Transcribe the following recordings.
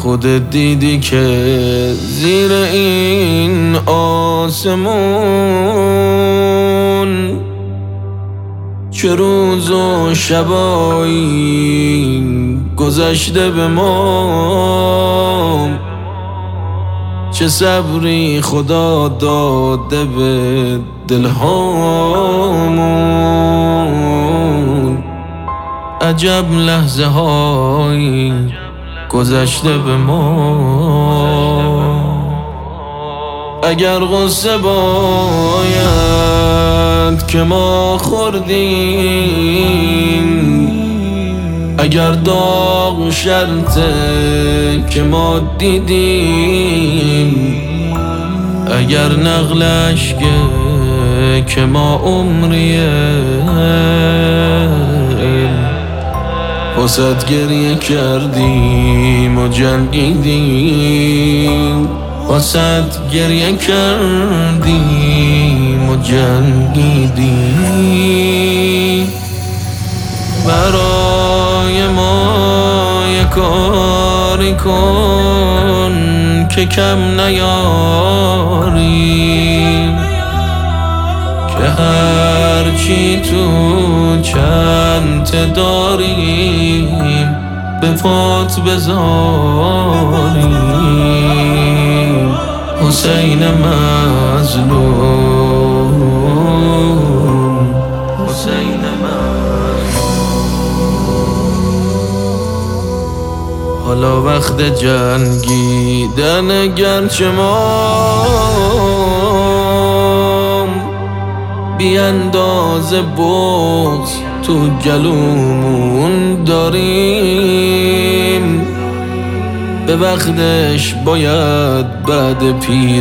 خودت دیدی که زیر این آسمون چه روز و شبایی گذشته به ما، چه صبری خدا داده به دلهامون. عجب لحظه هایی گذشته به ما. اگر غصه باید که ما خوردیم، اگر داغ شرطه که ما دیدیم، اگر نقلش که ما عمریه واسد گریه کردیم و جنگیدیم، واسد گریه کردیم و جنگیدیم. برای ما یه کاری کن که کم نیاریم، که هرچی تو چند داریم به پات بذاریم. حسین مظلوم، حسین مظلوم. حالا وقت جنگیدن گرچه ما بی اندازه بغض تو گلومون داریم، به وقتش باید بعد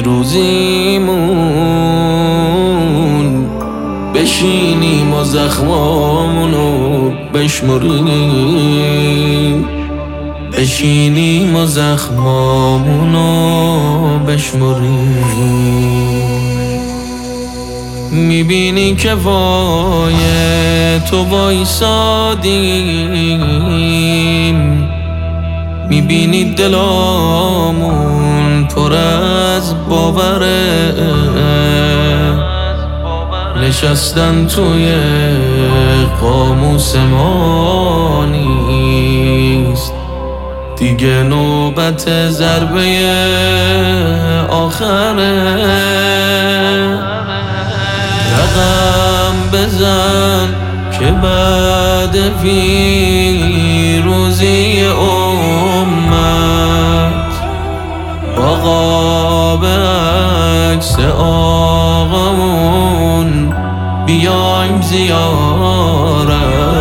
پیروزیمون بشینیم و زخمامونو بشمریم، بشینیم و زخمامونو بشمریم. میبینی که وای تو وایسادیم، میبینی دلامون پر از باوره، نشستن توی قاموس ما نیست دیگه، نوبت ضربه آخره. رقم بزن که بعد پیروزی امت آقا به عکس آقامون بیایم زیارت.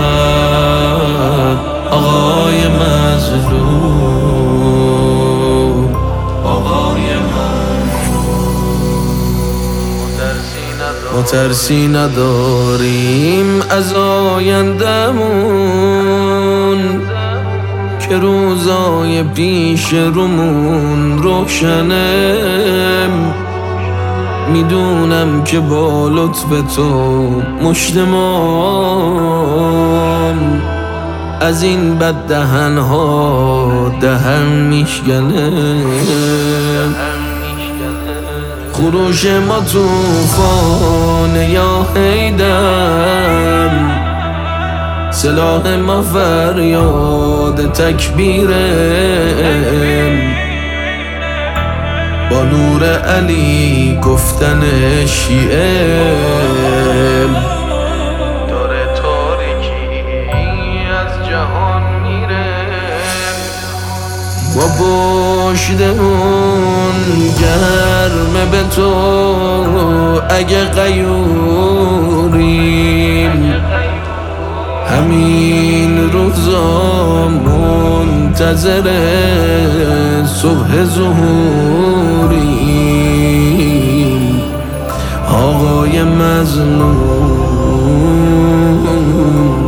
آقای مظلوم، آقای ما ترسی نداریم از آیندمون، که روزای پیش رومون روشنه. میدونم که با لطف تو مشت مام از این بد دهنها دهن میشکنه. خروش ما توفانه یا حیدر، سلاح ما فریاد تکبیره، با نور علی گفتن شیعه. داره تاریکی از جهان میره، با پشتمون گرمه به تو اگه غیوریم، همین روزا منتظر صبح ظهوریم. آقای مظلوم